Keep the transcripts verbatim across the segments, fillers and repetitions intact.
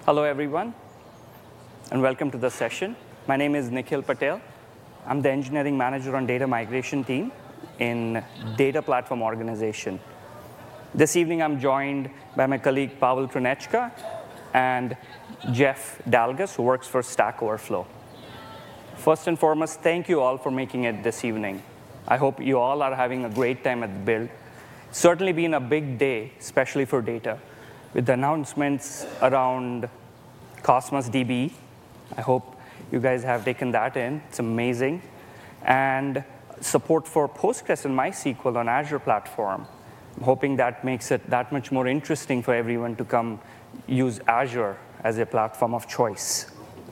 Hello, everyone, and welcome to the session. My name is Nikhil Patel. I'm the engineering manager on data migration team in Data Platform Organization. This evening, I'm joined by my colleague, Pavel Trunechka, and Jeff Dalgas, who works for Stack Overflow. First and foremost, thank you all for making it this evening. I hope you all are having a great time at the build. It's certainly been a big day, especially for data, with the announcements around Cosmos D B. I hope you guys have taken that in. It's amazing. And support for Postgres and MySQL on Azure platform. I'm hoping that makes it that much more interesting for everyone to come use Azure as a platform of choice.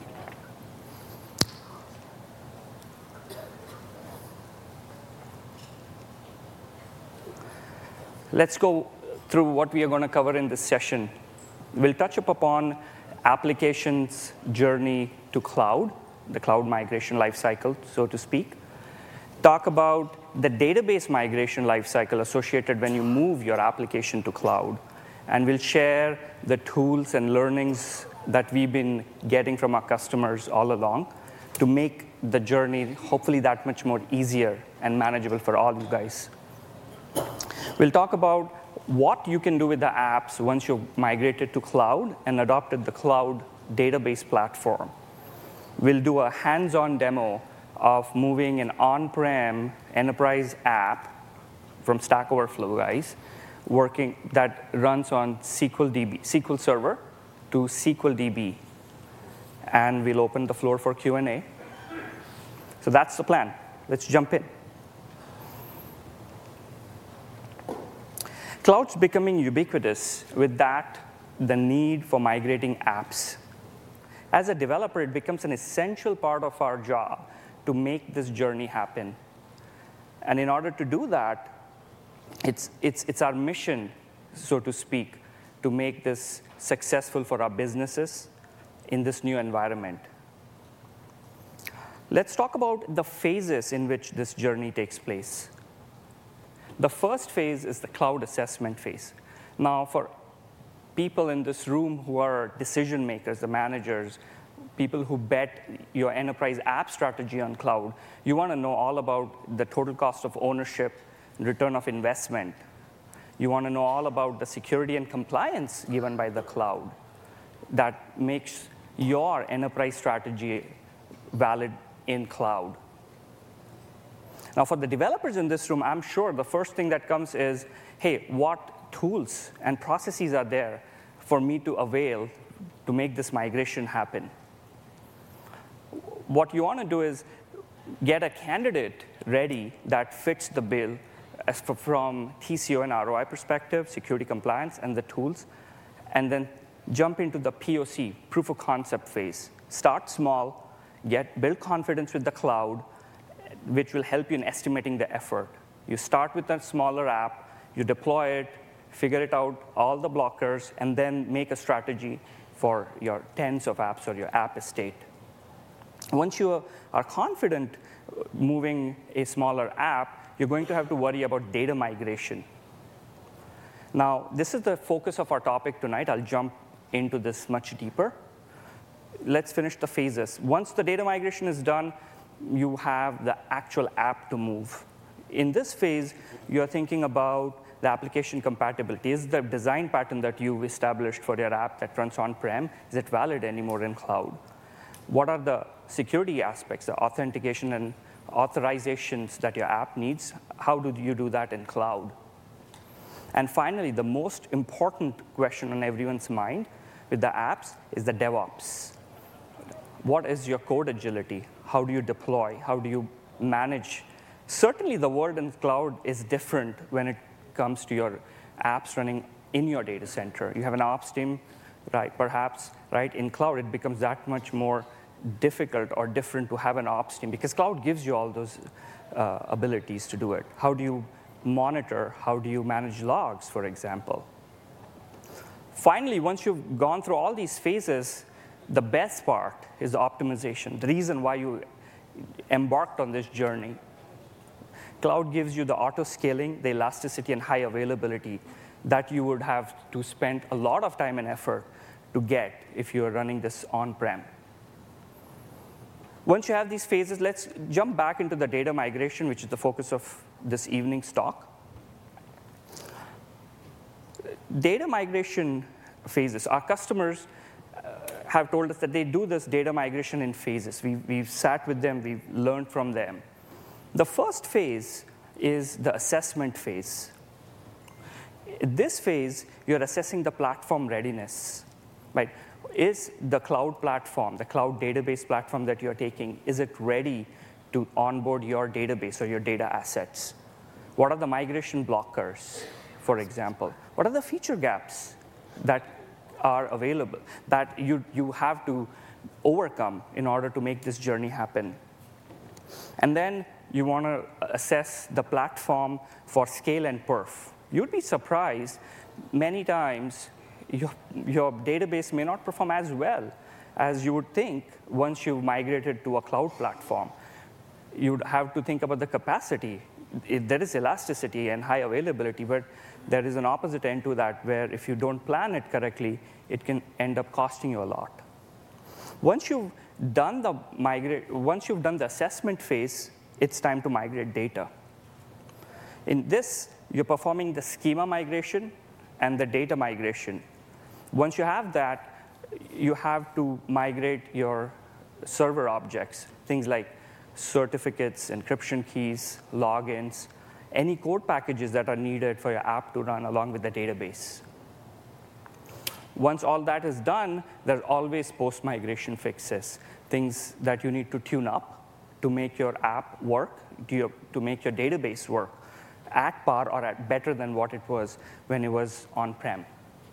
Let's go through what we are going to cover in this session. We'll touch up upon applications journey to cloud, the cloud migration lifecycle, so to speak. Talk about the database migration lifecycle associated when you move your application to cloud. And we'll share the tools and learnings that we've been getting from our customers all along to make the journey hopefully that much more easier and manageable for all you guys. We'll talk about what you can do with the apps once you've migrated to cloud and adopted the cloud database platform. We'll do a hands-on demo of moving an on-prem enterprise app from Stack Overflow, guys, working that runs on S Q L D B, S Q L Server to S Q L D B. And we'll open the floor for Q and A. So that's the plan. Let's jump in. Cloud's becoming ubiquitous. With that, the need for migrating apps. As a developer, it becomes an essential part of our job to make this journey happen. And in order to do that, it's, it's, it's our mission, so to speak, to make this successful for our businesses in this new environment. Let's talk about the phases in which this journey takes place. The first phase is the cloud assessment phase. Now, for people in this room who are decision makers, the managers, people who bet your enterprise app strategy on cloud, you want to know all about the total cost of ownership, return of investment. You want to know all about the security and compliance given by the cloud that makes your enterprise strategy valid in cloud. Now, for the developers in this room, I'm sure the first thing that comes is, hey, what tools and processes are there for me to avail to make this migration happen? What you want to do is get a candidate ready that fits the bill as for, from T C O and R O I perspective, security compliance, and the tools, and then jump into the P O C, proof of concept phase. Start small, get build confidence with the cloud, which will help you in estimating the effort. You start with a smaller app, you deploy it, figure it out, all the blockers, and then make a strategy for your tens of apps or your app estate. Once you are confident moving a smaller app, you're going to have to worry about data migration. Now, this is the focus of our topic tonight. I'll jump into this much deeper. Let's finish the phases. Once the data migration is done, you have the actual app to move. In this phase, you're thinking about the application compatibility. Is the design pattern that you've established for your app that runs on-prem, is it valid anymore in cloud? What are the security aspects, the authentication and authorizations that your app needs? How do you do that in cloud? And finally, the most important question on everyone's mind with the apps is the DevOps. What is your code agility? How do you deploy? How do you manage? Certainly, the world in cloud is different when it comes to your apps running in your data center. You have an ops team, right? Perhaps, right? In cloud, it becomes that much more difficult or different to have an ops team because cloud gives you all those uh, abilities to do it. How do you monitor? How do you manage logs, for example? Finally, once you've gone through all these phases, the best part is the optimization, the reason why you embarked on this journey. Cloud gives you the auto-scaling, the elasticity, and high availability that you would have to spend a lot of time and effort to get if you're running this on-prem. Once you have these phases, let's jump back into the data migration, which is the focus of this evening's talk. Data migration phases. Our customers uh, have told us that they do this data migration in phases. We've, we've sat with them. We've learned from them. The first phase is the assessment phase. In this phase, you're assessing the platform readiness, right? Is the cloud platform, the cloud database platform that you're taking, is it ready to onboard your database or your data assets? What are the migration blockers, for example? What are the feature gaps that are available that you, you have to overcome in order to make this journey happen? And then you want to assess the platform for scale and perf. You'd be surprised many times your, your database may not perform as well as you would think once you've migrated to a cloud platform. You'd have to think about the capacity. It, there is elasticity and high availability, but there is an opposite end to that where if you don't plan it correctly, it can end up costing you a lot. Once you've done the migrate, once you've done the assessment phase, it's time to migrate data. In this, you're performing the schema migration and the data migration. Once you have that, you have to migrate your server objects, things like certificates, encryption keys, logins, any code packages that are needed for your app to run along with the database. Once all that is done, there's always post-migration fixes, things that you need to tune up to make your app work, to, your, to make your database work at par or at better than what it was when it was on-prem.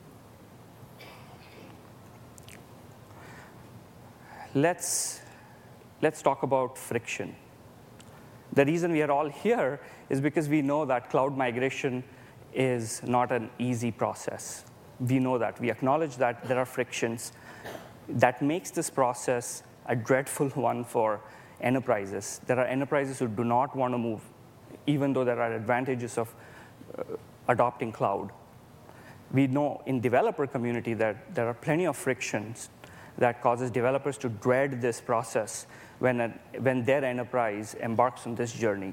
Let's, let's talk about friction. The reason we are all here is because we know that cloud migration is not an easy process. We know that. We acknowledge that there are frictions that makes this process a dreadful one for enterprises. There are enterprises who do not want to move, even though there are advantages of uh, adopting cloud. We know in developer community that there are plenty of frictions that causes developers to dread this process when, a, when their enterprise embarks on this journey.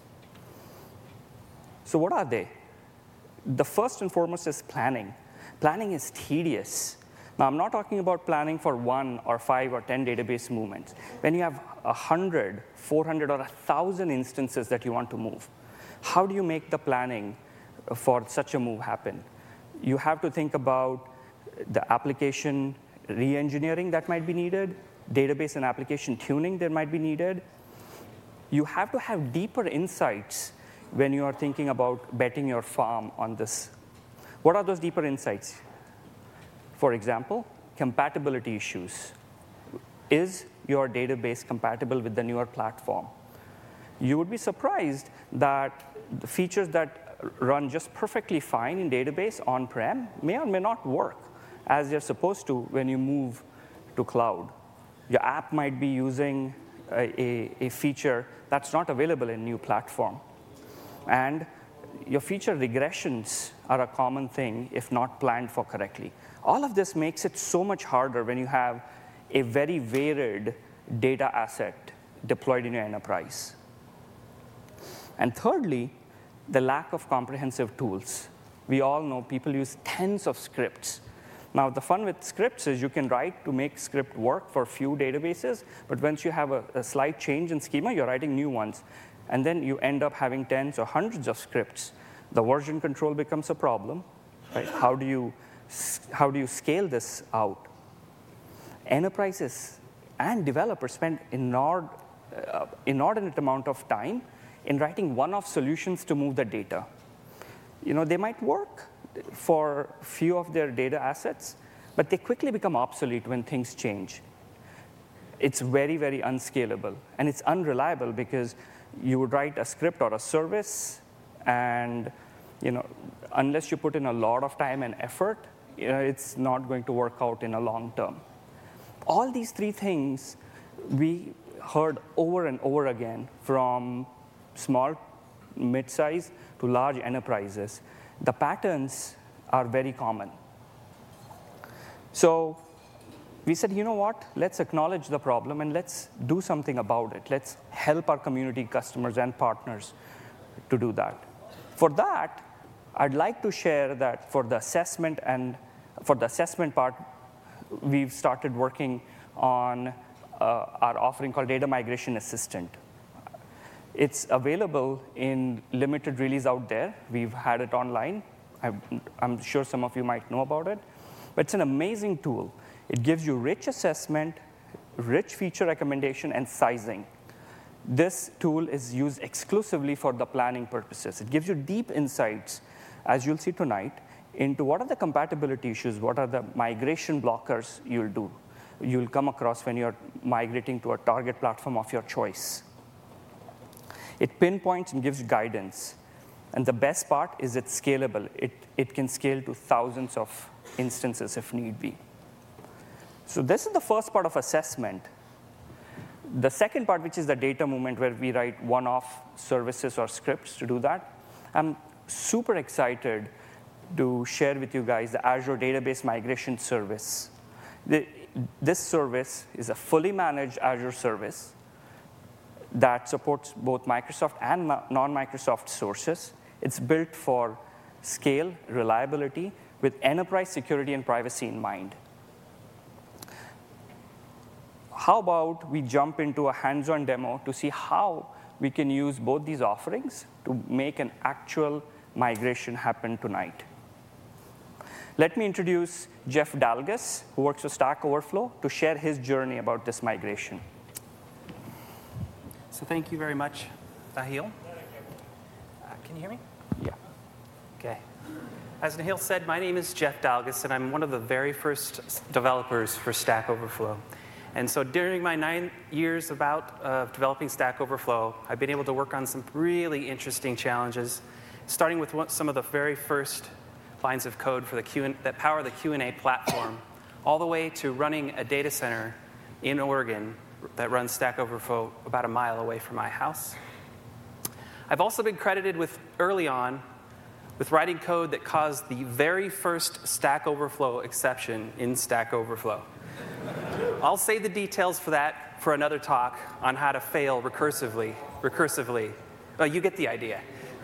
So what are they? The first and foremost is planning. Planning is tedious. Now, I'm not talking about planning for one or five or ten database movements. When you have one hundred, four hundred, or one thousand instances that you want to move, how do you make the planning for such a move happen? You have to think about the application re-engineering that might be needed, database and application tuning that might be needed. You have to have deeper insights when you are thinking about betting your farm on this. What are those deeper insights? For example, compatibility issues. Is your database compatible with the newer platform? You would be surprised that the features that run just perfectly fine in database on-prem may or may not work as they're supposed to when you move to cloud. Your app might be using a, a, a feature that's not available in new platform. And your feature regressions are a common thing if not planned for correctly. All of this makes it so much harder when you have a very varied data asset deployed in your enterprise. And thirdly, the lack of comprehensive tools. We all know people use tens of scripts. Now, the fun with scripts is you can write to make script work for few databases, but once you have a, a slight change in schema, you're writing new ones. And then you end up having tens or hundreds of scripts. The version control becomes a problem. Right? How do you, how do you scale this out? Enterprises and developers spend inord, uh, inordinate amount of time in writing one-off solutions to move the data. You know, they might work for a few of their data assets, but they quickly become obsolete when things change. It's very, very unscalable, and it's unreliable because you would write a script or a service, and you know, unless you put in a lot of time and effort, you know, it's not going to work out in a long term. All these three things we heard over and over again from small, mid-size to large enterprises. The patterns are very common. So we said, you know what? Let's acknowledge the problem and let's do something about it. Let's help our community customers and partners to do that. For that, I'd like to share that for the assessment and for the assessment part, we've started working on uh, our offering called Data Migration Assistant. It's available in limited release out there. We've had it online. I'm, I'm sure some of you might know about it. But it's an amazing tool. It gives you rich assessment, rich feature recommendation, and sizing. This tool is used exclusively for the planning purposes. It gives you deep insights, as you'll see tonight, into what are the compatibility issues, what are the migration blockers you'll do, you'll come across when you're migrating to a target platform of your choice. It pinpoints and gives guidance. And the best part is it's scalable. It, it can scale to thousands of instances if need be. So this is the first part of assessment. The second part, which is the data movement, where we write one-off services or scripts to do that, I'm super excited to share with you guys the Azure Database Migration Service. The, this service is a fully managed Azure service that supports both Microsoft and non-Microsoft sources. It's built for scale, reliability, with enterprise security and privacy in mind. How about we jump into a hands-on demo to see how we can use both these offerings to make an actual migration happen tonight. Let me introduce Jeff Dalgas, who works for Stack Overflow, to share his journey about this migration. So thank you very much, Nahil. Uh, can you hear me? Yeah. Okay. As Nahil said, my name is Jeff Dalgas, and I'm one of the very first developers for Stack Overflow. And so during my nine years about uh, developing Stack Overflow, I've been able to work on some really interesting challenges, starting with one, some of the very first lines of code for the Q and, that power the Q and A platform, all the way to running a data center in Oregon that runs Stack Overflow about a mile away from my house. I've also been credited with, early on, with writing code that caused the very first Stack Overflow exception in Stack Overflow. I'll save the details for that for another talk on how to fail recursively. Recursively. Well, you get the idea.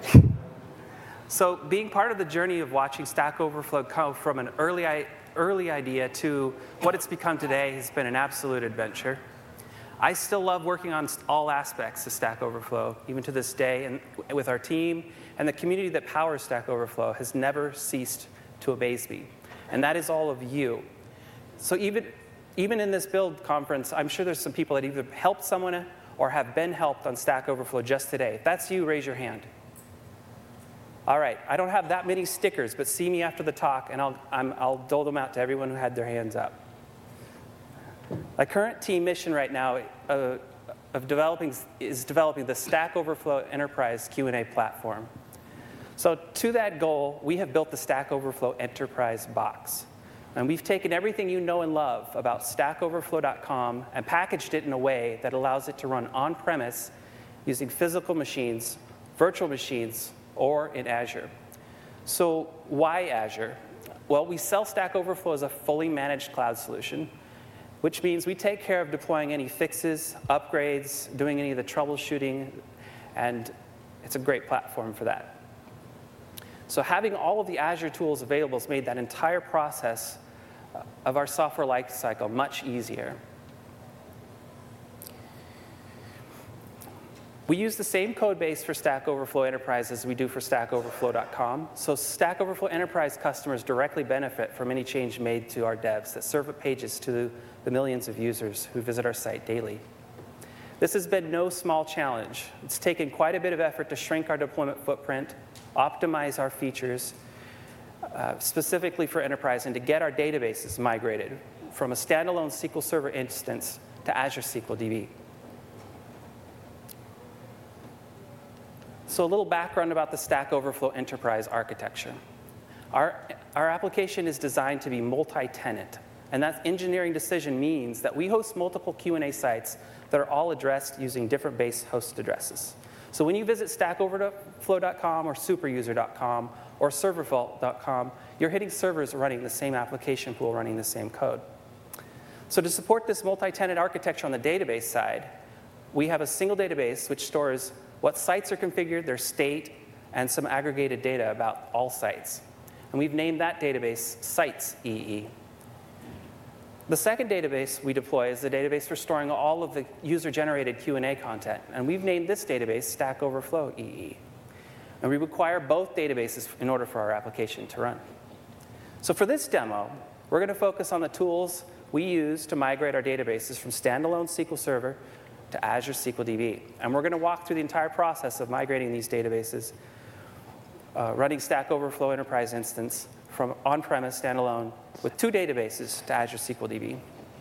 So being part of the journey of watching Stack Overflow come from an early, early idea to what it's become today has been an absolute adventure. I still love working on all aspects of Stack Overflow, even to this day, and with our team, and the community that powers Stack Overflow has never ceased to amaze me. And that is all of you. So even, even in this build conference, I'm sure there's some people that either helped someone or have been helped on Stack Overflow just today. If that's you, raise your hand. All right, I don't have that many stickers, but see me after the talk, and I'll, I'm, I'll dole them out to everyone who had their hands up. My current team mission right now uh, of developing is developing the Stack Overflow Enterprise Q and A platform. So to that goal, we have built the Stack Overflow Enterprise box. And we've taken everything you know and love about Stack Overflow dot com and packaged it in a way that allows it to run on-premise using physical machines, virtual machines, or in Azure. So why Azure? Well, we sell Stack Overflow as a fully managed cloud solution, which means we take care of deploying any fixes, upgrades, doing any of the troubleshooting, and it's a great platform for that. So having all of the Azure tools available has made that entire process of our software lifecycle much easier. We use the same code base for Stack Overflow Enterprise as we do for Stack Overflow dot com. So Stack Overflow Enterprise customers directly benefit from any change made to our devs that serve up pages to the millions of users who visit our site daily. This has been no small challenge. It's taken quite a bit of effort to shrink our deployment footprint, optimize our features, uh, specifically for enterprise, and to get our databases migrated from a standalone S Q L Server instance to Azure S Q L D B. So a little background about the Stack Overflow Enterprise architecture. Our, our application is designed to be multi-tenant, and that engineering decision means that we host multiple Q and A sites that are all addressed using different base host addresses. So when you visit Stack Overflow dot com or Superuser dot com, or server vault dot com, you're hitting servers running the same application pool, running the same code. So to support this multi-tenant architecture on the database side, we have a single database which stores what sites are configured, their state, and some aggregated data about all sites. And we've named that database Sites E E. The second database we deploy is the database for storing all of the user-generated Q and A content. And we've named this database Stack Overflow E E. And we require both databases in order for our application to run. So for this demo, we're going to focus on the tools we use to migrate our databases from standalone S Q L Server to Azure S Q L D B. And we're going to walk through the entire process of migrating these databases, uh, running Stack Overflow Enterprise Instance from on-premise standalone with two databases to Azure S Q L D B.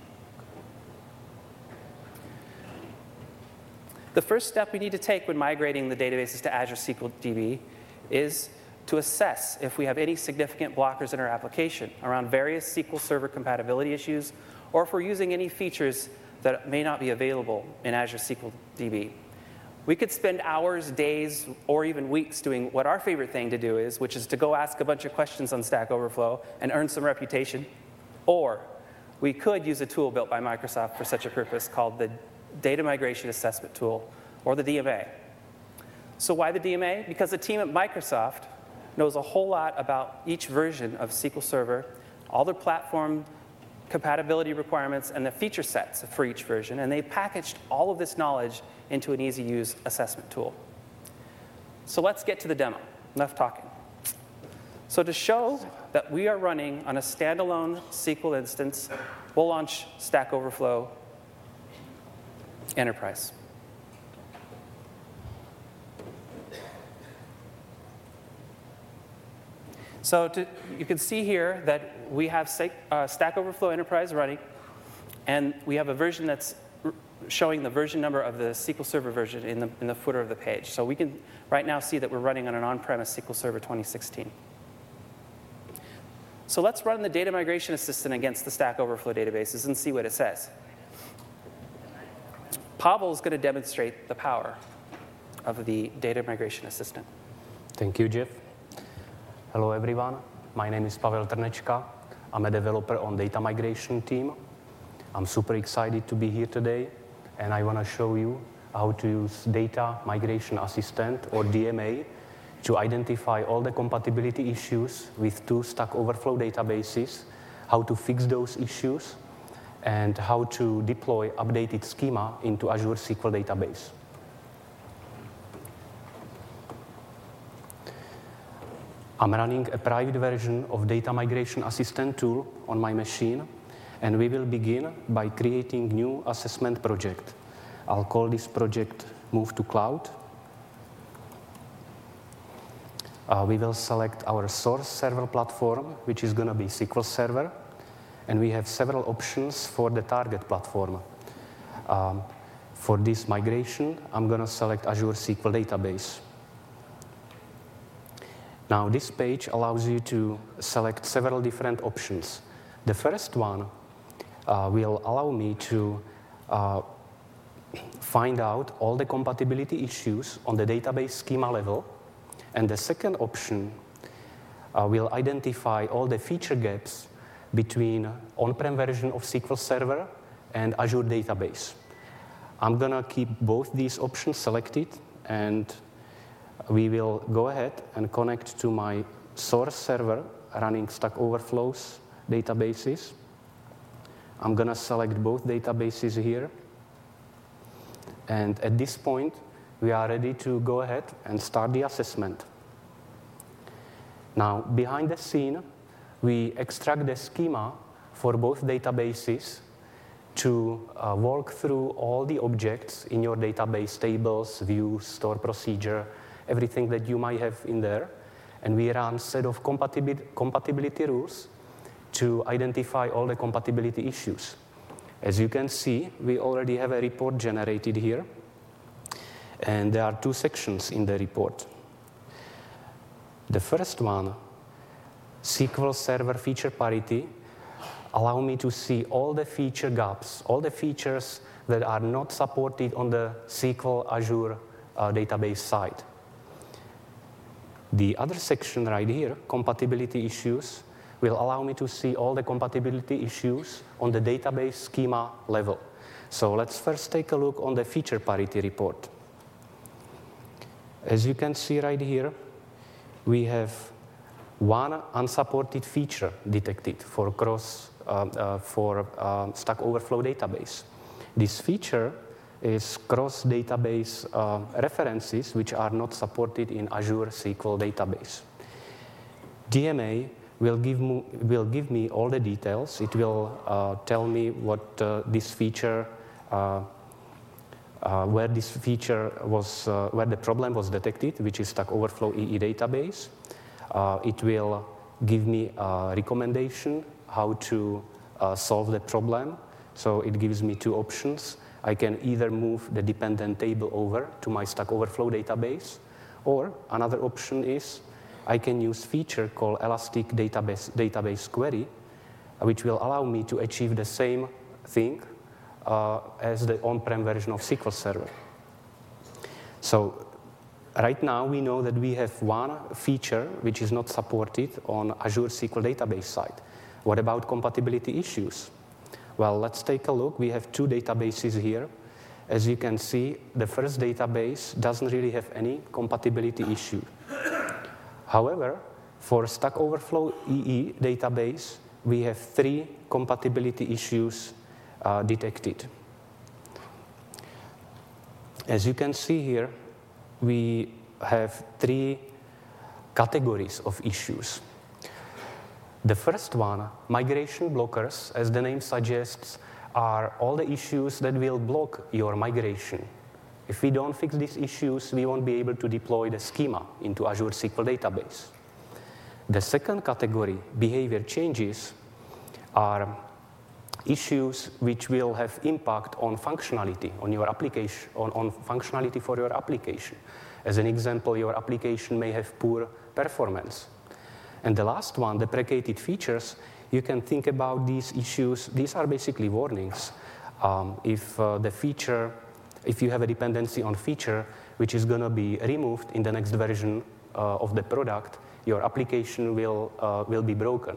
The first step we need to take when migrating the databases to Azure S Q L D B is to assess if we have any significant blockers in our application around various S Q L Server compatibility issues, or if we're using any features that may not be available in Azure S Q L D B. We could spend hours, days, or even weeks doing what our favorite thing to do is, which is to go ask a bunch of questions on Stack Overflow and earn some reputation. Or we could use a tool built by Microsoft for such a purpose called the Data Migration Assessment Tool, or the D M A. So why the D M A? Because the team at Microsoft knows a whole lot about each version of S Q L Server, all the platform compatibility requirements, and the feature sets for each version, and they packaged all of this knowledge into an easy-use assessment tool. So let's get to the demo. Enough talking. So to show that we are running on a standalone S Q L instance, we'll launch Stack Overflow Enterprise. So to, you can see here that we have uh, Stack Overflow Enterprise running, and we have a version that's showing the version number of the S Q L Server version in the, in the footer of the page. So we can right now see that we're running on an on-premise S Q L Server twenty sixteen. So let's run the Data Migration Assistant against the Stack Overflow databases and see what it says. Pavel is going to demonstrate the power of the Data Migration Assistant. Thank you, Jeff. Hello, everyone. My name is Pavel Trnečka. I'm a developer on data migration team. I'm super excited to be here today, and I want to show you how to use Data Migration Assistant, or D M A, to identify all the compatibility issues with two Stack Overflow databases, how to fix those issues, and how to deploy updated schema into Azure S Q L database. I'm running a private version of Data Migration Assistant tool on my machine, and we will begin by creating new assessment project. I'll call this project Move to Cloud. Uh, we will select our source server platform, which is going to be S Q L Server, and we have several options for the target platform. Um, for this migration, I'm going to select Azure S Q L Database. Now, this page allows you to select several different options. The first one uh, will allow me to uh, find out all the compatibility issues on the database schema level. And the second option uh, will identify all the feature gaps between on-prem version of S Q L Server and Azure Database. I'm going to keep both these options selected, and we will go ahead and connect to my source server running Stack Overflow's databases. I'm going to select both databases here. And at this point, we are ready to go ahead and start the assessment. Now, behind the scene, we extract the schema for both databases to uh, walk through all the objects in your database, tables, views, store procedure, everything that you might have in there. And we run a set of compatibility, compatibility rules to identify all the compatibility issues. As you can see, we already have a report generated here. And there are two sections in the report. The first one, S Q L Server feature parity, allow me to see all the feature gaps, all the features that are not supported on the S Q L Azure uh, database side. The other section right here, compatibility issues, will allow me to see all the compatibility issues on the database schema level. So let's first take a look on the feature parity report. As you can see right here, we have one unsupported feature detected for cross uh, uh, for uh, Stack Overflow database. This feature is cross-database uh, references which are not supported in Azure S Q L database. D M A will give me, will give me all the details. It will uh, tell me what uh, this feature, uh, uh, where this feature was, uh, where the problem was detected, which is Stack Overflow E E database. Uh, it will give me a recommendation how to uh, solve the problem. So it gives me two options. I can either move the dependent table over to my Stack Overflow database, or another option is I can use feature called Elastic Database, database Query, which will allow me to achieve the same thing uh, as the on-prem version of S Q L Server. So right now we know that we have one feature which is not supported on Azure S Q L database side. What about compatibility issues? Well, let's take a look. We have two databases here. As you can see, the first database doesn't really have any compatibility issue. However, for Stack Overflow E E database, we have three compatibility issues uh, detected. As you can see here, we have three categories of issues. The first one, migration blockers, as the name suggests, are all the issues that will block your migration. If we don't fix these issues, we won't be able to deploy the schema into Azure S Q L database. The second category, behavior changes, are issues which will have impact on functionality, on your application, on, on functionality for your application. As an example, your application may have poor performance. And the last one, deprecated features, you can think about these issues. These are basically warnings. Um, if uh, the feature, if you have a dependency on feature which is going to be removed in the next version uh, of the product, your application will, uh, will be broken.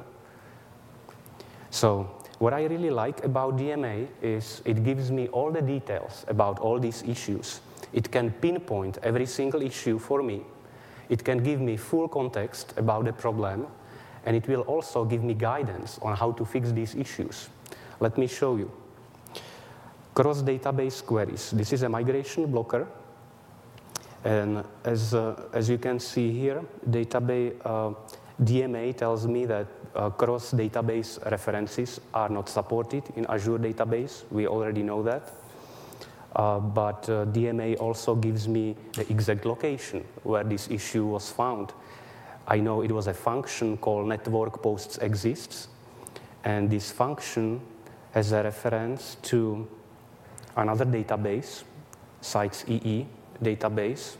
So what I really like about D M A is it gives me all the details about all these issues. It can pinpoint every single issue for me. It can give me full context about the problem, and it will also give me guidance on how to fix these issues. Let me show you. Cross-database queries. This is a migration blocker. And as, uh, as you can see here, database, uh, D M A tells me that uh, cross-database references are not supported in Azure database. We already know that. Uh, but uh, D M A also gives me the exact location where this issue was found. I know it was a function called network posts exists, and this function has a reference to another database, Sites E E database.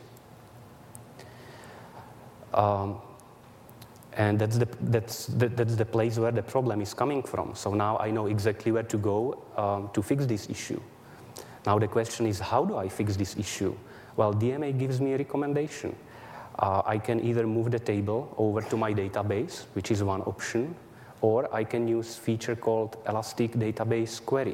Um, and that's the, that's, the, that's the place where the problem is coming from. So now I know exactly where to go um, to fix this issue. Now the question is, how do I fix this issue? Well, D M A gives me a recommendation. Uh, I can either move the table over to my database, which is one option, or I can use a feature called Elastic Database Query.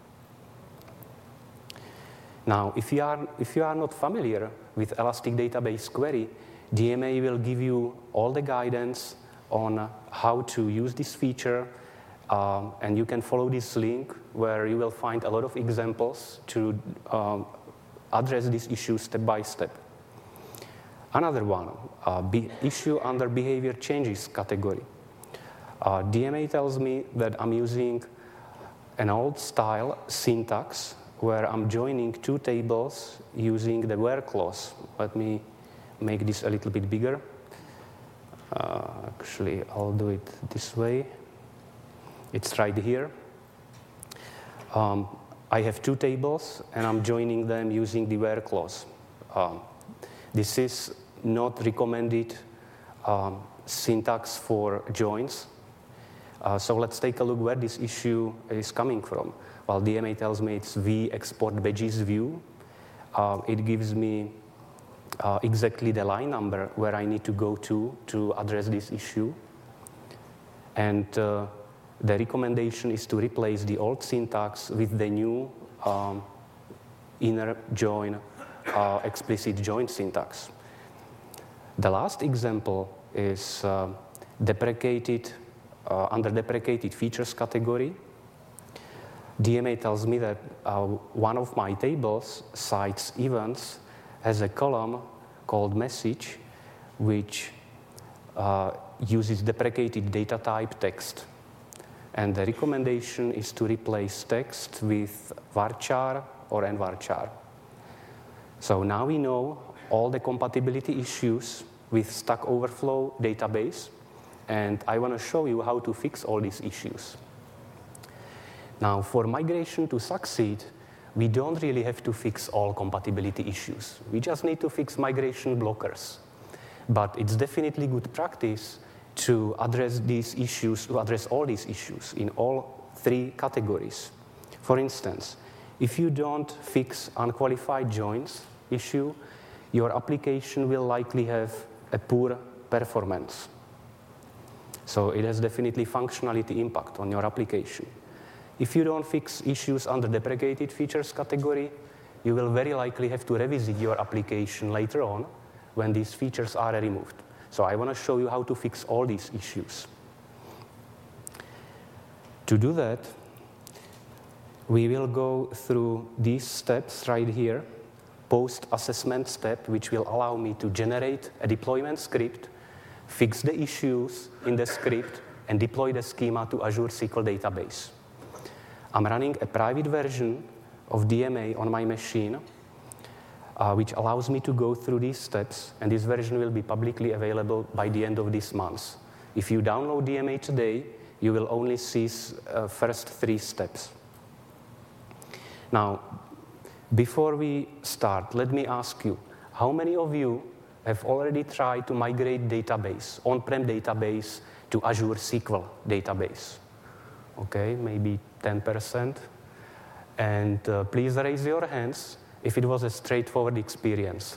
Now, if you are, if you are not familiar with Elastic Database Query, D M A will give you all the guidance on how to use this feature. Um, and you can follow this link where you will find a lot of examples to um, address these issues step by step. Another one, uh, be issue under behavior changes category. Uh, D M A tells me that I'm using an old style syntax where I'm joining two tables using the where clause. Let me make this a little bit bigger. Uh, actually, I'll do it this way. It's right here. Um, I have two tables, and I'm joining them using the where clause. Um, this is not recommended um, syntax for joins. Uh, so let's take a look where this issue is coming from. Well, D M A tells me it's v export badges view. Uh, it gives me uh, exactly the line number where I need to go to to address this issue. And uh, the recommendation is to replace the old syntax with the new um, inner join, uh, explicit join syntax. The last example is uh, deprecated, uh, under deprecated features category. D M A tells me that uh, one of my tables, sites events, has a column called message, which uh, uses deprecated data type text. And the recommendation is to replace text with varchar or nvarchar. So now we know all the compatibility issues with Stack Overflow database, and I want to show you how to fix all these issues. Now, for migration to succeed, we don't really have to fix all compatibility issues. We just need to fix migration blockers. But it's definitely good practice to address these issues, to address all these issues in all three categories. For instance, if you don't fix unqualified joins issue, your application will likely have a poor performance. So it has definitely functionality impact on your application. If you don't fix issues under deprecated features category, you will very likely have to revisit your application later on when these features are removed. So I want to show you how to fix all these issues. To do that, we will go through these steps right here, post-assessment step, which will allow me to generate a deployment script, fix the issues in the script, and deploy the schema to Azure S Q L database. I'm running a private version of D M A on my machine, uh, which allows me to go through these steps, and this version will be publicly available by the end of this month. If you download D M A today, you will only see uh, first three steps. Now, before we start, let me ask you, how many of you have already tried to migrate database, on-prem database, to Azure S Q L database? Okay, maybe ten percent. And uh, please raise your hands if it was a straightforward experience.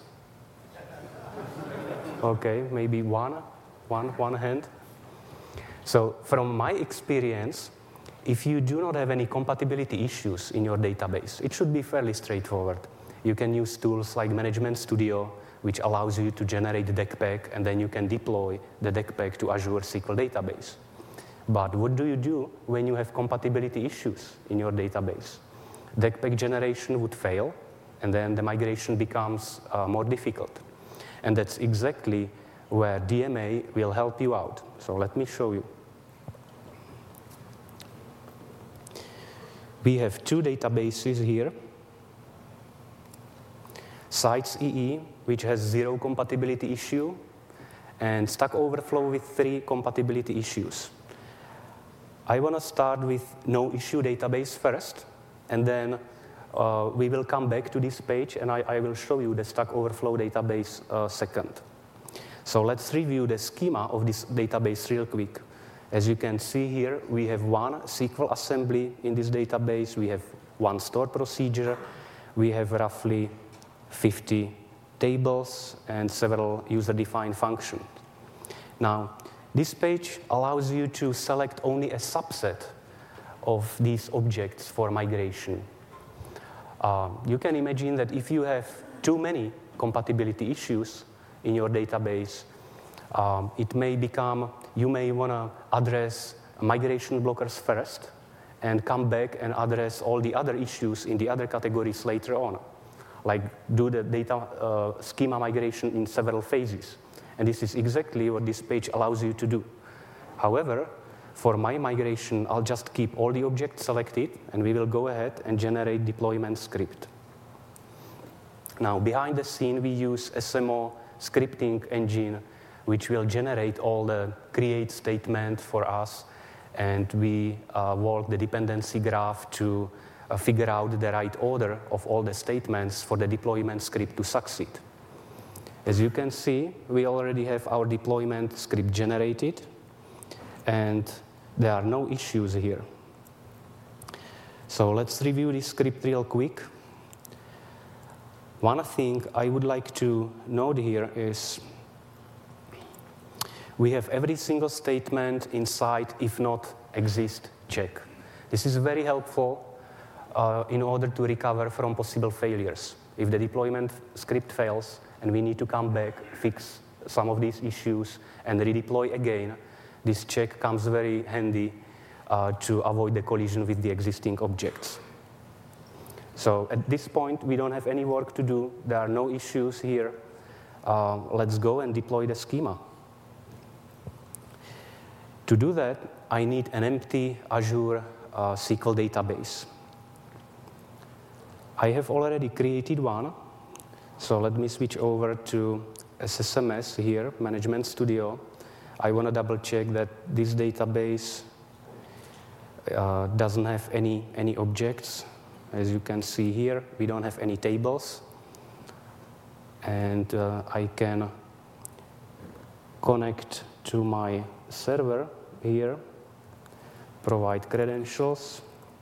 Okay, maybe one, one, one hand. So from my experience, if you do not have any compatibility issues in your database, it should be fairly straightforward. You can use tools like Management Studio, which allows you to generate the deck pack, and then you can deploy the deck pack to Azure S Q L database. But what do you do when you have compatibility issues in your database? Deck pack generation would fail, and then the migration becomes uh, more difficult. And that's exactly where D M A will help you out. So let me show you. We have two databases here. Sites E E, which has zero compatibility issue, and Stack Overflow with three compatibility issues. I want to start with no issue database first, and then uh, we will come back to this page, and I, I will show you the Stack Overflow database uh, second. So let's review the schema of this database real quick. As you can see here, we have one S Q L assembly in this database. We have one store procedure. We have roughly fifty tables and several user-defined functions. Now, this page allows you to select only a subset of these objects for migration. Uh, you can imagine that if you have too many compatibility issues in your database, um, it may become, you may want to address migration blockers first and come back and address all the other issues in the other categories later on, like do the data uh, schema migration in several phases. And this is exactly what this page allows you to do. However, for my migration, I'll just keep all the objects selected, and we will go ahead and generate deployment script. Now, behind the scene, we use S M O scripting engine, which will generate all the create statement for us, and we uh, walk the dependency graph to uh, figure out the right order of all the statements for the deployment script to succeed. As you can see, we already have our deployment script generated, and there are no issues here. So let's review this script real quick. One thing I would like to note here is we have every single statement inside if not exist check. This is very helpful uh, in order to recover from possible failures. If the deployment script fails and we need to come back, fix some of these issues, and redeploy again, this check comes very handy uh, to avoid the collision with the existing objects. So at this point, we don't have any work to do. There are no issues here. Uh, let's go and deploy the schema. To do that, I need an empty Azure uh, S Q L database. I have already created one. So let me switch over to S S M S here, Management Studio. I want to double check that this database uh, doesn't have any, any objects. As you can see here, we don't have any tables. And uh, I can connect to my server here, provide credentials.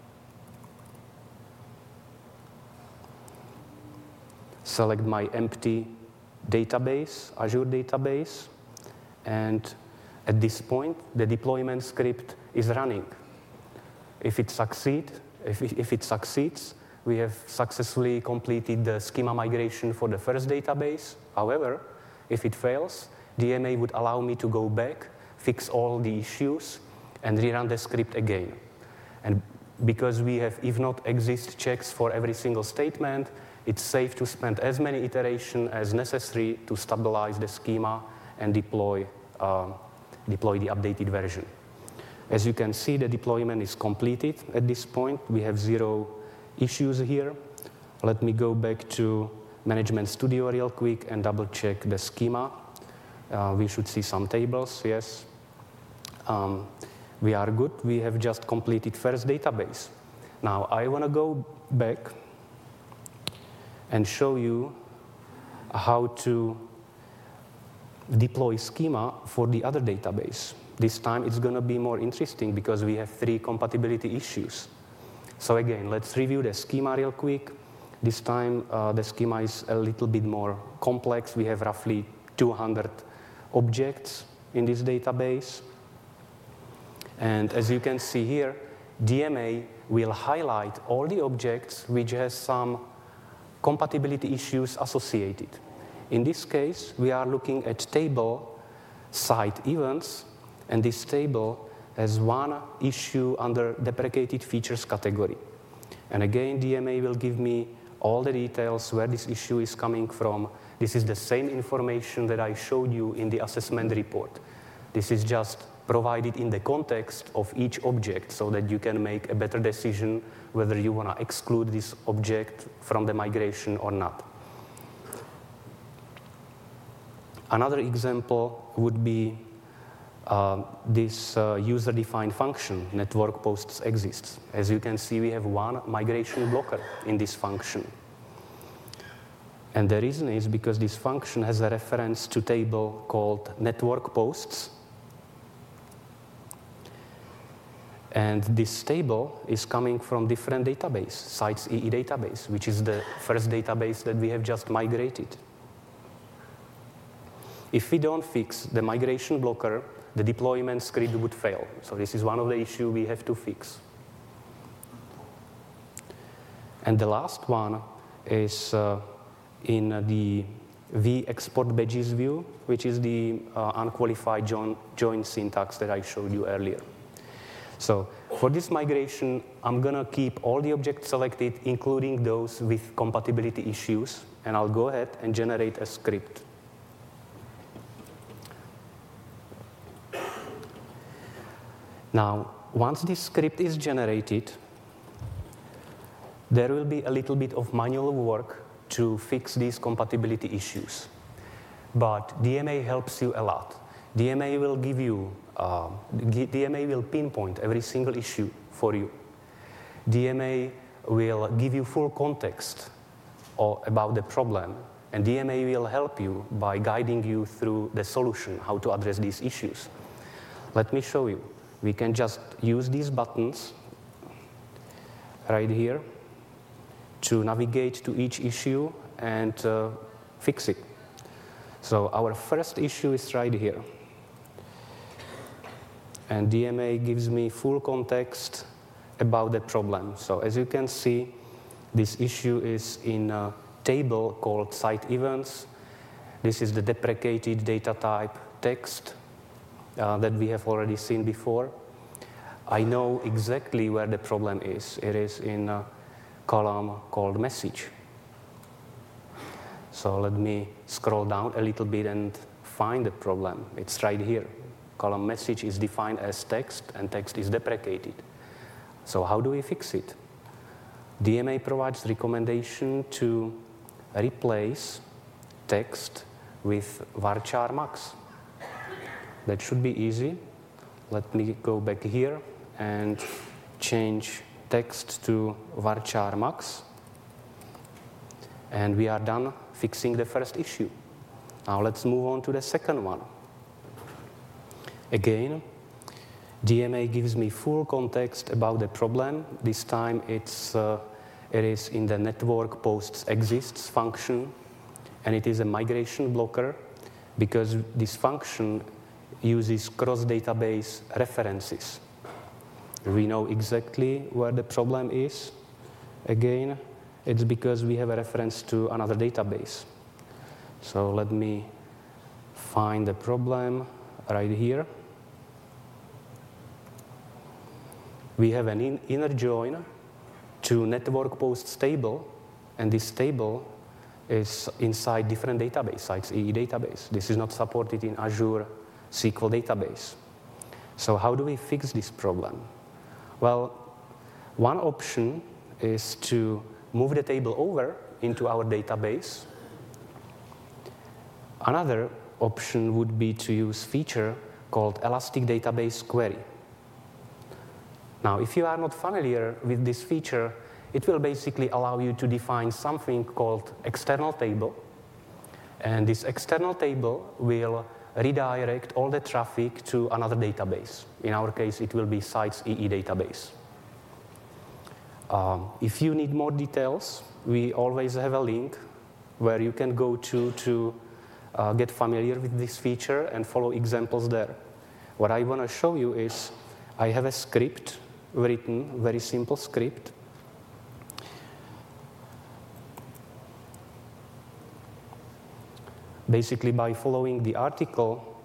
Select my empty database, Azure database, and at this point, the deployment script is running. If it succeed, if it, if it succeeds, we have successfully completed the schema migration for the first database. However, if it fails, D M A would allow me to go back, fix all the issues, and rerun the script again. And because we have if not exist checks for every single statement, it's safe to spend as many iterations as necessary to stabilize the schema and deploy, uh, deploy the updated version. As you can see, the deployment is completed at this point. We have zero issues here. Let me go back to Management Studio real quick and double check the schema. Uh, we should see some tables, yes. Um, we are good. We have just completed first database. Now, I want to go back and show you how to deploy schema for the other database. This time it's going to be more interesting because we have three compatibility issues. So again, let's review the schema real quick. This time uh, the schema is a little bit more complex. We have roughly two hundred objects in this database. And as you can see here, D M A will highlight all the objects which has some compatibility issues associated. In this case, we are looking at table site events, and this table has one issue under deprecated features category. And again, D M A will give me all the details where this issue is coming from. This is the same information that I showed you in the assessment report. This is just provided in the context of each object so that you can make a better decision whether you want to exclude this object from the migration or not. Another example would be uh, this uh, user-defined function, network posts exists. As you can see, we have one migration blocker in this function. And the reason is because this function has a reference to table called network posts. And this table is coming from different database, Sites E E database, which is the first database that we have just migrated. If we don't fix the migration blocker, the deployment script would fail. So this is one of the issues we have to fix. And the last one is uh, in the V export badges view, which is the uh, unqualified join, join syntax that I showed you earlier. So for this migration, I'm going to keep all the objects selected, including those with compatibility issues, and I'll go ahead and generate a script. Now, once this script is generated, there will be a little bit of manual work to fix these compatibility issues. But D M A helps you a lot. D M A will give you, uh, D M A will pinpoint every single issue for you. D M A will give you full context or about the problem, and D M A will help you by guiding you through the solution, how to address these issues. Let me show you. We can just use these buttons right here to navigate to each issue and uh, fix it. So our first issue is right here. And D M A gives me full context about the problem. So as you can see, this issue is in a table called site events. This is the deprecated data type text uh, that we have already seen before. I know exactly where the problem is. It is in a column called message. So let me scroll down a little bit and find the problem. It's right here. Column message is defined as text, and text is deprecated. So how do we fix it? D M A provides recommendation to replace text with varchar max. That should be easy. Let me go back here and change text to varchar max. And we are done fixing the first issue. Now let's move on to the second one. Again, D M A gives me full context about the problem. This time it's, uh, it is in the network posts exists function, and it is a migration blocker because this function uses cross-database references. We know exactly where the problem is. Again, it's because we have a reference to another database. So let me find the problem right here. We have an in inner join to network posts table, and this table is inside different database, Sites E E database. This is not supported in Azure S Q L database. So how do we fix this problem? Well, one option is to move the table over into our database. Another option would be to use a feature called Elastic Database Query. Now, if you are not familiar with this feature, it will basically allow you to define something called external table. And this external table will redirect all the traffic to another database. In our case, it will be Sites E E database. Um, if you need more details, we always have a link where you can go to to uh, get familiar with this feature and follow examples there. What I want to show you is I have a script written, very simple script. Basically, by following the article,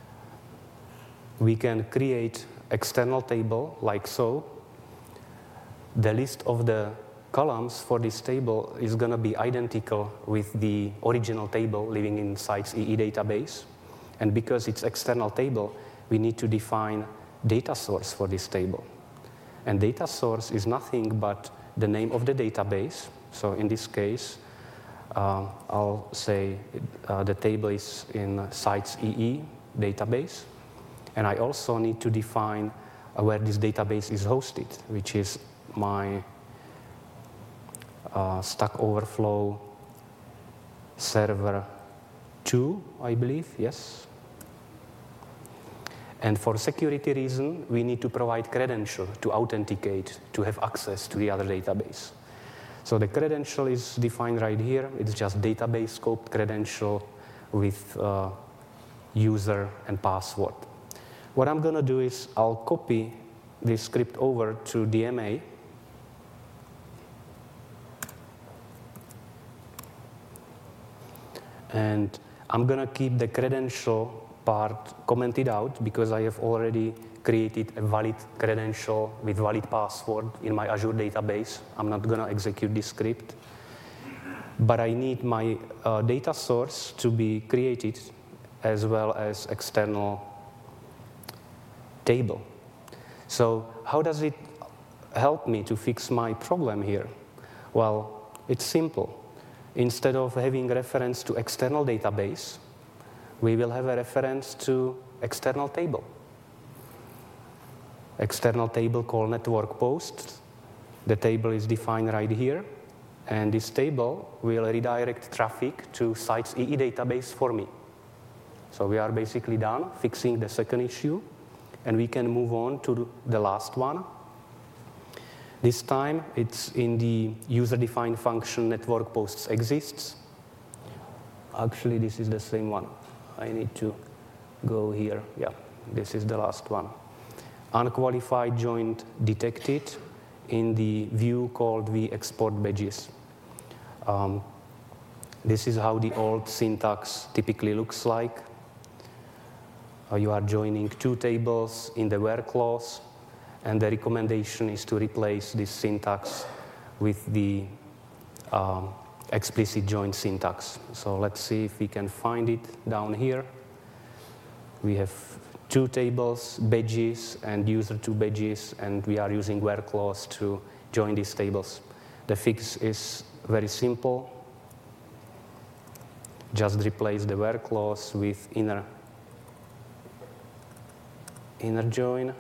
we can create external table like so. The list of the columns for this table is going to be identical with the original table living in Sites E E database. And because it's external table, we need to define data source for this table. And data source is nothing but the name of the database. So in this case, uh, I'll say uh, the table is in Sites E E database. And I also need to define uh, where this database is hosted, which is my uh, Stack Overflow server two, I believe, yes. And for security reason, we need to provide credential to authenticate, to have access to the other database. So the credential is defined right here. It's just database scoped credential with uh, user and password. What I'm going to do is I'll copy this script over to D M A. And I'm going to keep the credential part commented out because I have already created a valid credential with valid password in my Azure database. I'm not going to execute this script. But I need my uh, data source to be created as well as external table. So how does it help me to fix my problem here? Well, it's simple. Instead of having reference to external database, we will have a reference to external table. External table called network posts. The table is defined right here. And this table will redirect traffic to Sites E E database for me. So we are basically done fixing the second issue. And we can move on to the last one. This time, it's in the user-defined function network posts exists. Actually, this is the same one. I need to go here. Yeah, this is the last one. Unqualified joint detected in the view called v export badges. Um, this is how the old syntax typically looks like. Uh, you are joining two tables in the where clause, and the recommendation is to replace this syntax with the um, explicit join syntax. So let's see if we can find it down here. We have two tables, badges and user two badges, and we are using where clause to join these tables. The fix is very simple. Just replace the where clause with inner, inner join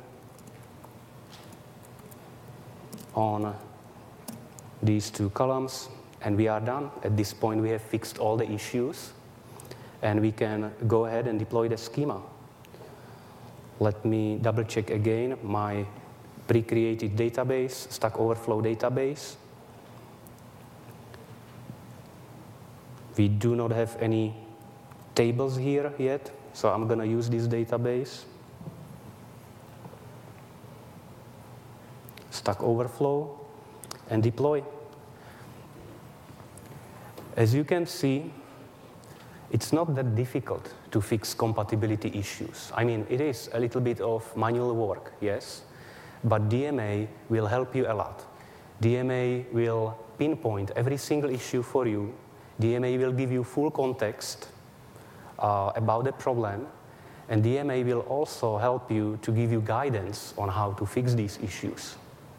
on these two columns, and we are done. At this point, we have fixed all the issues, and we can go ahead and deploy the schema. Let me double check again my pre-created database, Stack Overflow database. We do not have any tables here yet, so I'm going to use this database. Stack Overflow and deploy. As you can see, it's not that difficult to fix compatibility issues. I mean, it is a little bit of manual work, yes, but D M A will help you a lot. D M A will pinpoint every single issue for you. D M A will give you full context uh, about the problem, and D M A will also help you to give you guidance on how to fix these issues.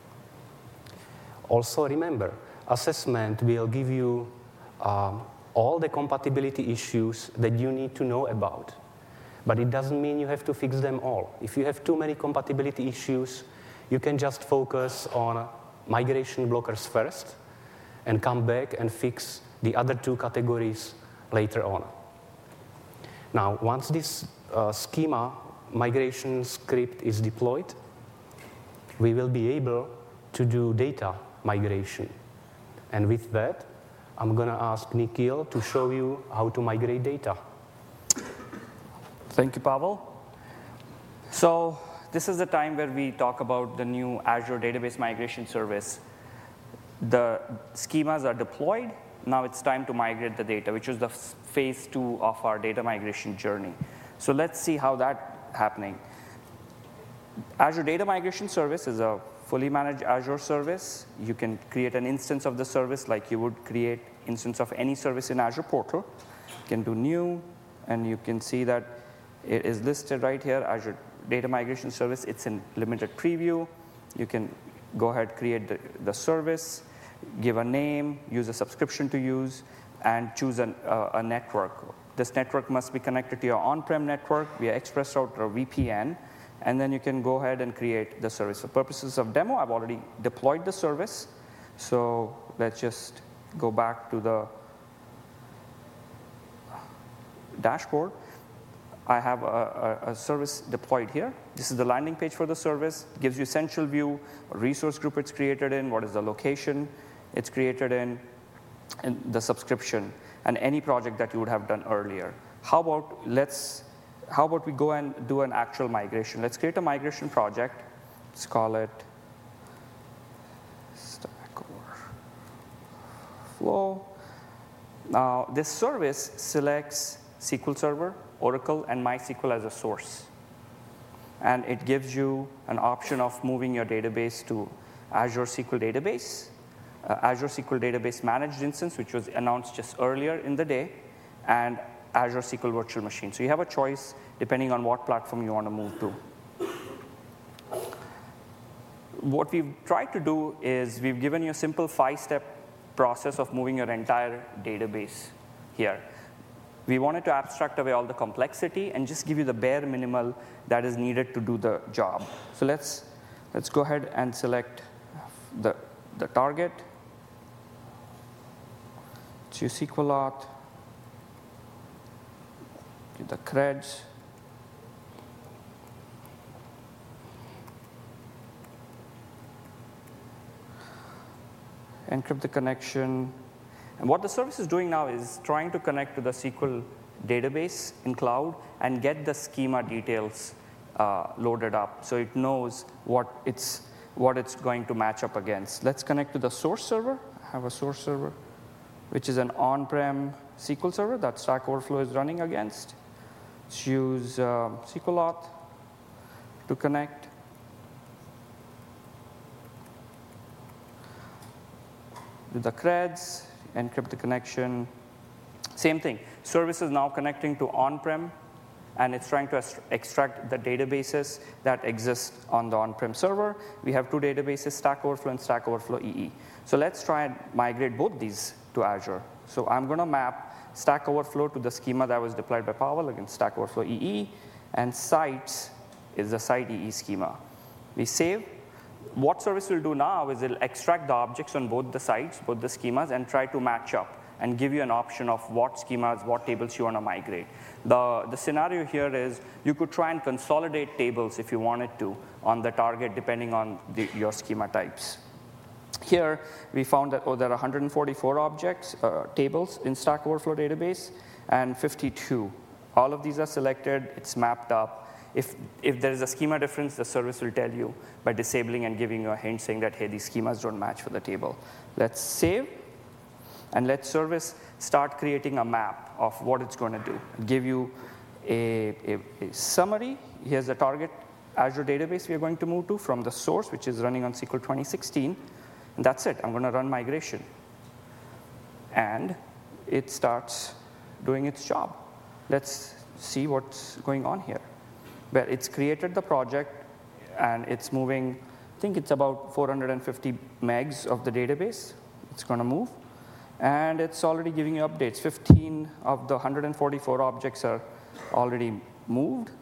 Also remember, assessment will give you um, all the compatibility issues that you need to know about. But it doesn't mean you have to fix them all. If you have too many compatibility issues, you can just focus on migration blockers first and come back and fix the other two categories later on. Now, once this uh, schema migration script is deployed, we will be able to do data migration. And with that, I'm going to ask Nikhil to show you how to migrate data. Thank you, Pavel. So this is the time where we talk about the new Azure Database Migration Service. The schemas are deployed. Now it's time to migrate the data, which is the phase two of our data migration journey. So let's see how that's happening. Azure Data Migration Service is a fully managed Azure service. You can create an instance of the service like you would create instance of any service in Azure portal. You can do new, and you can see that it is listed right here, Azure Data Migration Service. It's in limited preview. You can go ahead, create the, the service, give a name, use a subscription to use, and choose an, uh, a network. This network must be connected to your on-prem network via ExpressRoute or V P N. And then you can go ahead and create the service. For purposes of demo, I've already deployed the service. So let's just go back to the dashboard. I have a, a, a service deployed here. This is the landing page for the service. It gives you essential view, what resource group it's created in, what is the location it's created in, and the subscription, and any project that you would have done earlier. How about let's How about we go and do an actual migration? Let's create a migration project. Let's call it Stack Overflow. Now, this service selects S Q L Server, Oracle, and MySQL as a source. And it gives you an option of moving your database to Azure S Q L Database, uh, Azure S Q L Database Managed Instance, which was announced just earlier in the day, and Azure S Q L Virtual Machine. So you have a choice depending on what platform you want to move to. What we've tried to do is we've given you a simple five-step process of moving your entire database here. We wanted to abstract away all the complexity and just give you the bare minimal that is needed to do the job. So let's, let's go ahead and select the, the target. Choose S Q L auth. The creds. encrypt the connection. And what the service is doing now is trying to connect to the S Q L database in cloud and get the schema details uh, loaded up so it knows what it's, what it's going to match up against. Let's connect to the source server. I have a source server, which is an on-prem S Q L server that Stack Overflow is running against. Let's use uh, S Q L auth to connect. Do the creds, encrypt the connection. Same thing. Service is now connecting to on-prem, and it's trying to extract the databases that exist on the on-prem server. We have two databases, Stack Overflow and Stack Overflow E E. So let's try and migrate both these to Azure. So I'm going to map Stack Overflow to the schema that was deployed by Pavel against Stack Overflow E E, and sites is the site E E schema. We save. What service will do now is it'll extract the objects on both the sites, both the schemas, and try to match up and give you an option of what schemas, what tables you want to migrate. The, the scenario here is you could try and consolidate tables if you wanted to on the target depending on the, your schema types. Here, we found that oh, there are one hundred forty-four objects, uh, tables in Stack Overflow database, and fifty-two. All of these are selected. It's mapped up. If, if there is a schema difference, the service will tell you by disabling and giving you a hint saying that, hey, these schemas don't match for the table. Let's save, and let service start creating a map of what it's going to do. Give you a, a, a summary. Here's the target Azure database we are going to move to from the source, which is running on S Q L twenty sixteen. And that's it. I'm going to run migration. And it starts doing its job. Let's see what's going on here. Well, it's created the project, and it's moving, I think it's about four hundred fifty megs of the database. It's going to move. And it's already giving you updates. fifteen of the one hundred forty-four objects are already moved.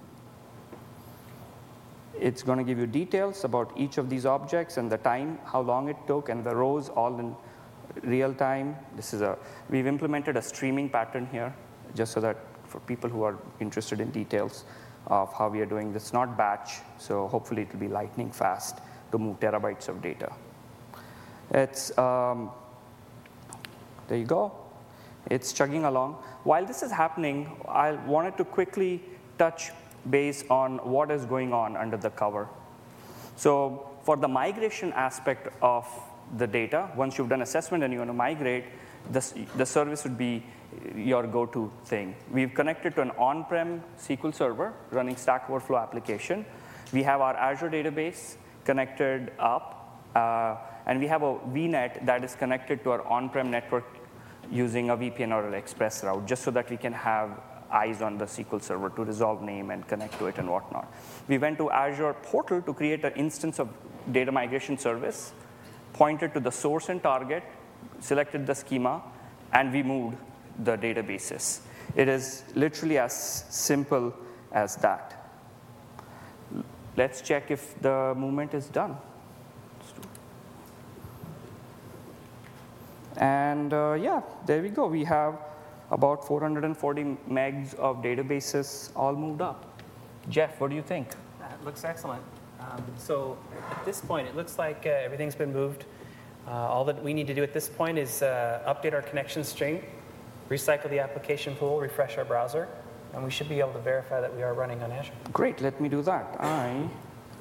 It's going to give you details about each of these objects and the time, how long it took, and the rows all in real time. This is a, we've implemented a streaming pattern here, just so that for people who are interested in details of how we are doing this, not batch, so hopefully it will be lightning fast to move terabytes of data. It's, um, there you go. It's chugging along. While this is happening, I wanted to quickly touch base on what is going on under the cover. So for the migration aspect of the data, once you've done assessment and you want to migrate, the, the service would be your go-to thing. We've connected to an on-prem S Q L server running Stack Overflow application. We have our Azure database connected up, uh, and we have a V net that is connected to our on-prem network using a V P N or an express route, just so that we can have eyes on the S Q L server to resolve name and connect to it and whatnot. We went to Azure portal to create an instance of data migration service, pointed to the source and target, selected the schema, and we moved the databases. It is literally as simple as that. Let's check if the movement is done. And uh, yeah, there we go. We have about four hundred forty megs of databases all moved up. Jeff, what do you think? That looks excellent. Um, so at this point, it looks like uh, everything's been moved. Uh, all that we need to do at this point is uh, update our connection string, recycle the application pool, refresh our browser, and we should be able to verify that we are running on Azure. Great, let me do that. I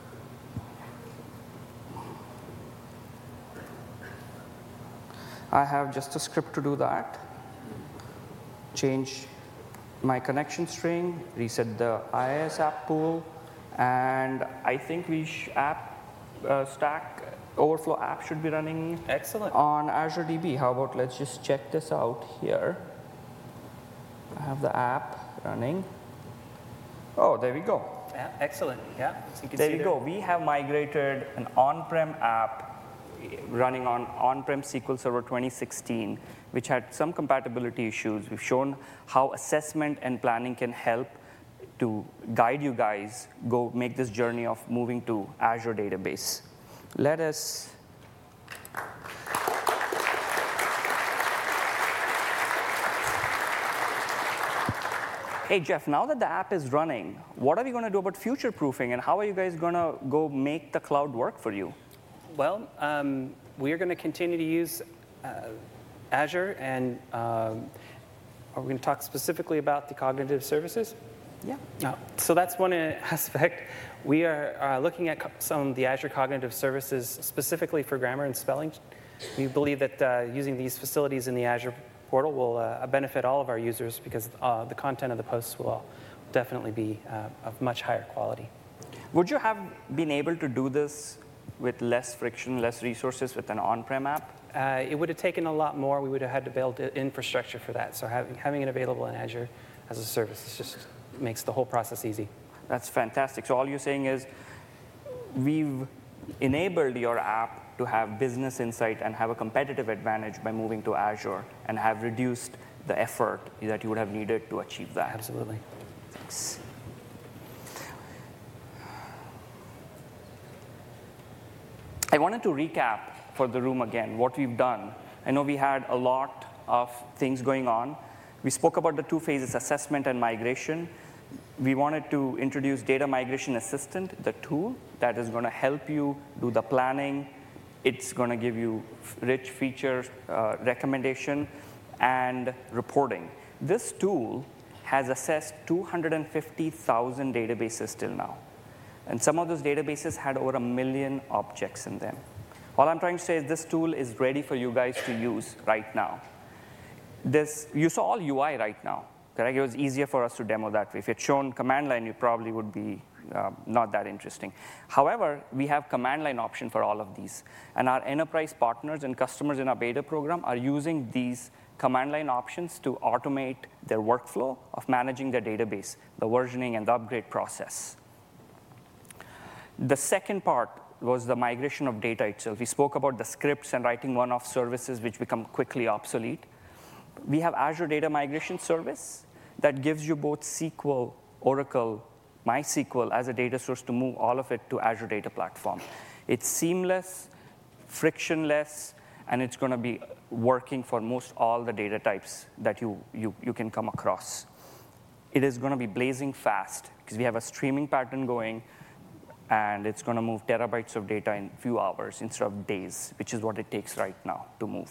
I have just a script to do that. Change my connection string, reset the I I S app pool, and I think we sh app uh, Stack Overflow app should be running Excellent. on Azure D B. How about let's just check this out here. I have the app running. Oh, there we go. Yeah, excellent. Yeah. So you can There see you go. We have migrated an on-prem app running on on-prem S Q L Server twenty sixteen, which had some compatibility issues. We've shown how assessment and planning can help to guide you guys go make this journey of moving to Azure database. Let us Hey, Jeff, now that the app is running, what are we going to do about future-proofing, and how are you guys going to go make the cloud work for you? Well, um, we are going to continue to use uh, Azure, and um, are we going to talk specifically about the cognitive services? Yeah. Uh, so that's one aspect. We are uh, looking at co- some of the Azure Cognitive Services specifically for grammar and spelling. We believe that uh, using these facilities in the Azure portal will uh, benefit all of our users because uh, the content of the posts will definitely be uh, of much higher quality. Would you have been able to do this with less friction, less resources with an on-prem app? Uh, it would have taken a lot more. We would have had to build infrastructure for that. So having, having it available in Azure as a service is just makes the whole process easy. That's fantastic. So all you're saying is we've enabled your app to have business insight and have a competitive advantage by moving to Azure and have reduced the effort that you would have needed to achieve that. Absolutely. Thanks. I wanted to recap for the room again what we've done. I know we had a lot of things going on. We spoke about the two phases, assessment and migration. We wanted to introduce Data Migration Assistant, the tool that is going to help you do the planning. It's going to give you rich features, uh, recommendation, and reporting. This tool has assessed two hundred fifty thousand databases till now. And some of those databases had over a million objects in them. All I'm trying to say is this tool is ready for you guys to use right now. This, you saw all U I right now, correct? It was easier for us to demo that way. If it's shown command line, it probably would be uh, not that interesting. However, we have command line option for all of these. And our enterprise partners and customers in our beta program are using these command line options to automate their workflow of managing their database, the versioning and the upgrade process. The second part was the migration of data itself. We spoke about the scripts and writing one-off services which become quickly obsolete. We have Azure Data Migration Service that gives you both S Q L, Oracle, MySQL as a data source to move all of it to Azure Data Platform. It's seamless, frictionless, and it's going to be working for most all the data types that you, you, you can come across. It is going to be blazing fast because we have a streaming pattern going, and it's going to move terabytes of data in a few hours instead of days, which is what it takes right now to move.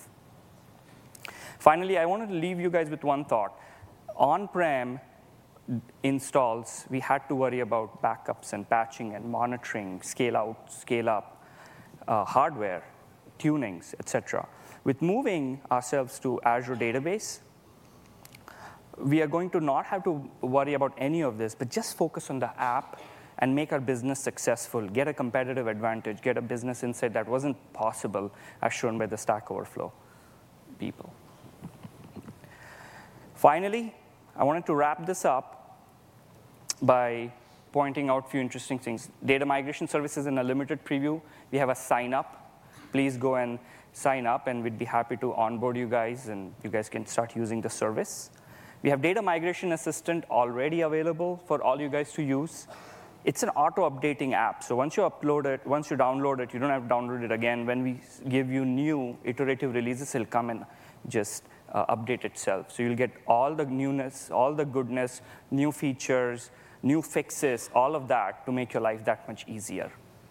Finally, I wanted to leave you guys with one thought. On-prem installs, we had to worry about backups and patching and monitoring, scale out, scale up, uh, hardware, tunings, et cetera. With moving ourselves to Azure Database, we are going to not have to worry about any of this, but just focus on the app and make our business successful, get a competitive advantage, get a business insight that wasn't possible as shown by the Stack Overflow people. Finally, I wanted to wrap this up by pointing out a few interesting things. Data Migration Services in a limited preview. We have a sign up. Please go and sign up, and we'd be happy to onboard you guys, and you guys can start using the service. We have Data Migration Assistant already available for all you guys to use. It's an auto-updating app, so once you upload it, once you download it, you don't have to download it again. When we give you new iterative releases, it'll come and just uh, update itself. So you'll get all the newness, all the goodness, new features, new fixes, all of that to make your life that much easier.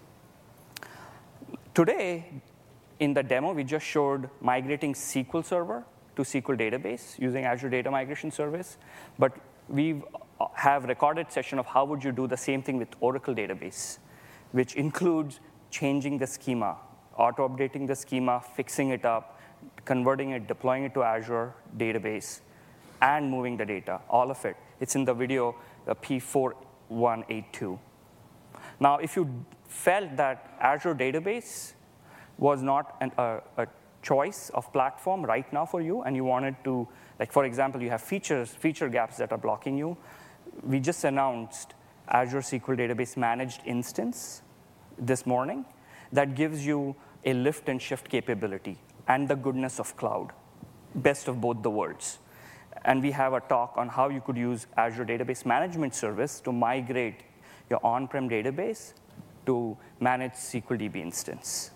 Today, in the demo, we just showed migrating S Q L Server to S Q L Database using Azure Data Migration Service, but we've have recorded session of how would you do the same thing with Oracle Database, which includes changing the schema, auto-updating the schema, fixing it up, converting it, deploying it to Azure Database, and moving the data, all of it. It's in the video, the P four one eight two. Now, if you felt that Azure Database was not an, a, a choice of platform right now for you, and you wanted to, like for example, you have features, feature gaps that are blocking you, we just announced Azure S Q L Database Managed Instance this morning that gives you a lift and shift capability and the goodness of cloud, best of both the worlds. And we have a talk on how you could use Azure Database Management Service to migrate your on-prem database to manage S Q L D B instance.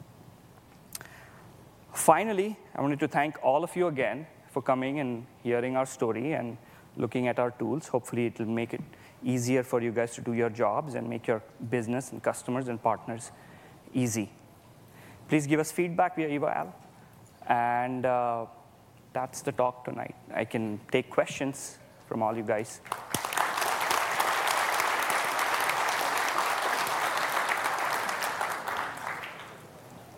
Finally, I wanted to thank all of you again for coming and hearing our story and looking at our tools. Hopefully, it will make it easier for you guys to do your jobs and make your business and customers and partners easy. please give us feedback via eval. And uh, that's the talk tonight. I can take questions from all you guys.